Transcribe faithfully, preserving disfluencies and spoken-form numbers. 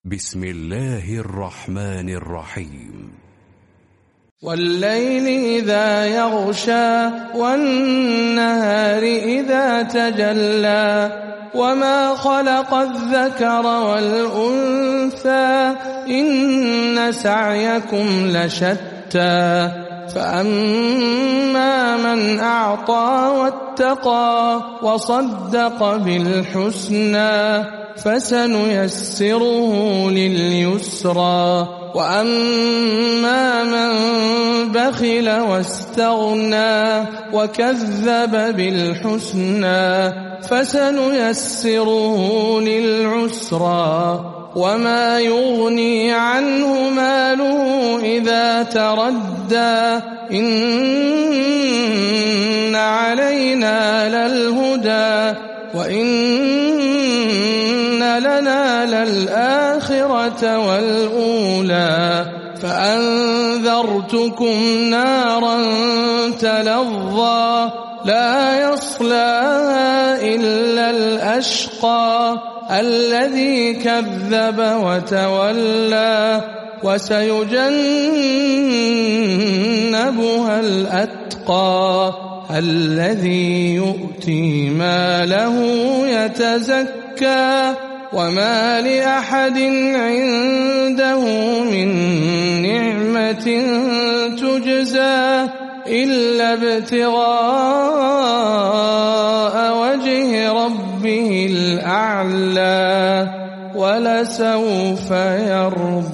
بسم الله الرحمن الرحيم. والليل إذا يغشى والنهار إذا تجلى وما خلق الذكر والأنثى إن سعيكم لشتى فأما من أعطى واتقى وصدق بالحسنى فسنيسره لليسرى وأما من بخل واستغنى وكذب بالحسنى فسنيسره للعسرى وما يغني عنه ماله إذا تردى إن علينا للهدى وإن لنا للآخرة والأولى فأنذرتكم نارا تلظى لا يصلاها إلا الأشقى الذي كذب وتولى وسيجنبها الأتقى الذي يؤتي ماله يتزكى وما لأحد عنده من نعمة تجزى إلا ابتغاء وجه ربه الأعلى ولسوف يرضى.